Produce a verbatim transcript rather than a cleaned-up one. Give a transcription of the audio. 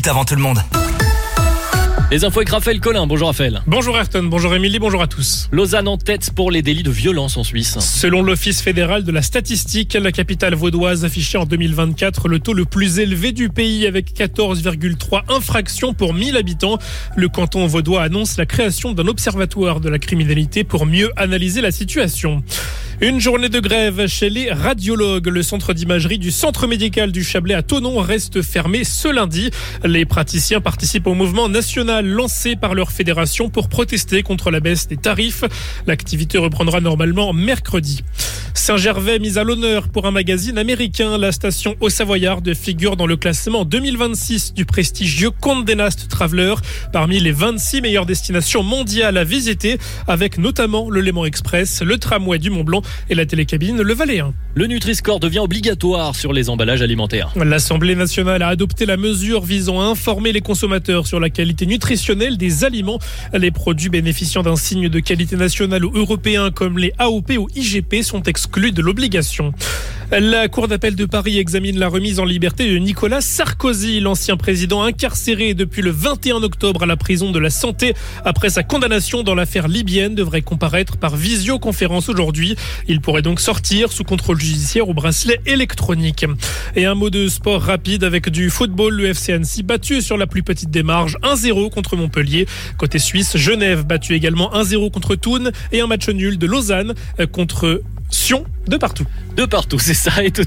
Avant tout le monde. Les infos avec Raphaël Collin. Bonjour Raphaël. Bonjour Ayrton, bonjour Émilie, bonjour à tous. Lausanne en tête pour les délits de violence en Suisse. Selon l'Office fédéral de la statistique, la capitale vaudoise affichait en deux mille vingt-quatre le taux le plus élevé du pays avec quatorze virgule trois infractions pour mille habitants. Le canton vaudois annonce la création d'un observatoire de la criminalité pour mieux analyser la situation. Une journée de grève chez les radiologues. Le centre d'imagerie du centre médical du Chablais à Thonon reste fermé ce lundi. Les praticiens participent au mouvement national lancé par leur fédération pour protester contre la baisse des tarifs. L'activité reprendra normalement mercredi. Saint-Gervais mise à l'honneur pour un magazine américain. La station Haut-Savoyarde figure dans le classement deux mille vingt-six du prestigieux Condé Nast Traveler parmi les vingt-six meilleures destinations mondiales à visiter, avec notamment le Léman Express, le tramway du Mont-Blanc et la télécabine Le Valais. Le Nutri-Score devient obligatoire sur les emballages alimentaires. L'Assemblée nationale a adopté la mesure visant à informer les consommateurs sur la qualité nutritionnelle des aliments. Les produits bénéficiant d'un signe de qualité nationale ou européen comme les A O P ou I G P sont exclus de l'obligation. La Cour d'appel de Paris examine la remise en liberté de Nicolas Sarkozy, l'ancien président incarcéré depuis le vingt et un octobre à la prison de la Santé. Après sa condamnation dans l'affaire libyenne, devrait comparaître par visioconférence aujourd'hui. Il pourrait donc sortir sous contrôle judiciaire au bracelet électronique. Et un mot de sport rapide avec du football. Le F C Annecy battu sur la plus petite des marges, un zéro contre Montpellier. Côté suisse, Genève battu également un zéro contre Thun et un match nul de Lausanne contre Sion de partout. De partout, c'est ça. Et tout